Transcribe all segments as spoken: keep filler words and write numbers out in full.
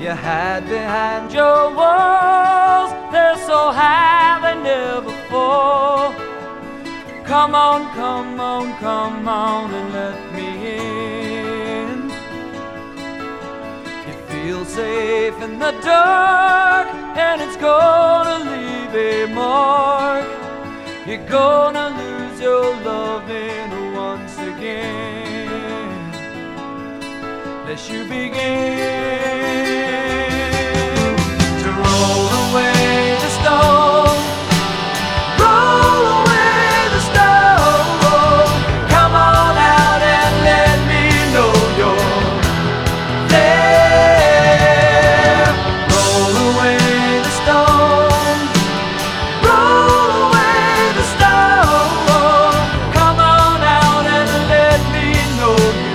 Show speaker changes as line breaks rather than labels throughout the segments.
you hide behind your walls. They're so high they never fall. Come on, come on, come on and let me in. You feel safe in the dark, and it's gonna leave a mark. You're gonna lose your loving once again, lest you begin to roll away the stone. Roll away the stone. Come on out and let me know you're there. Roll away the stone. Roll away the stone. Come on out and let me know you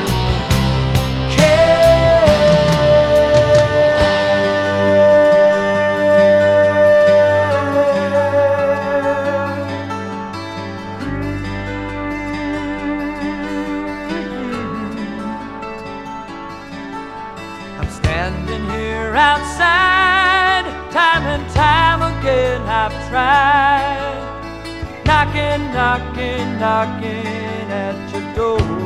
I'm standing here outside, time and time again I've tried, knocking, knocking, knocking at your door.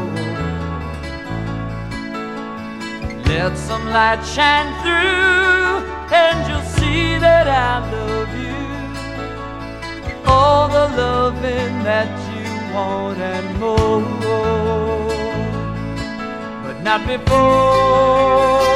Let some light shine through, and you'll see that I love you. All the loving that you want and more, but not before.